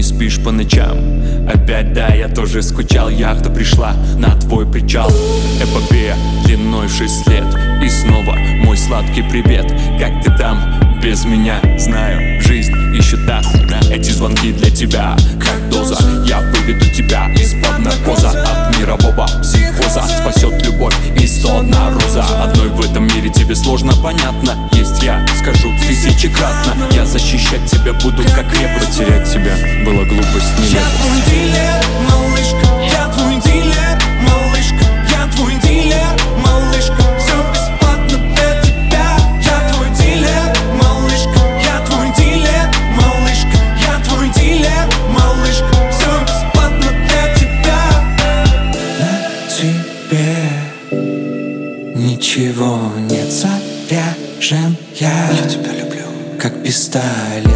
спишь по ночам. Опять, да, я тоже скучал. Яхта пришла на твой причал. Эпопея длиной в 6 лет. И снова мой сладкий привет. Как ты там без меня? Знаю, жизнь еще та. Эти звонки для тебя как доза. Я выведу тебя из-под наркоза. От мирового психоза спасет любовь и стона роза. Одной в этом мире тебе сложно понятно. Есть я, скажу тысячекратно. Я защищать тебя буду как крепость. Потерять тебя было глупость нелепость. Я твой дилер, малышка. Я твой дилер, малышка. Я твой дилер, малышка. Все бесплатно для тебя. Я твой дилер, малышка. Я твой дилер, малышка. Я твой дилер, малышка. Все бесплатно для тебя. На тебе ничего нет, заряжен я. Я тебя люблю, как пистолет.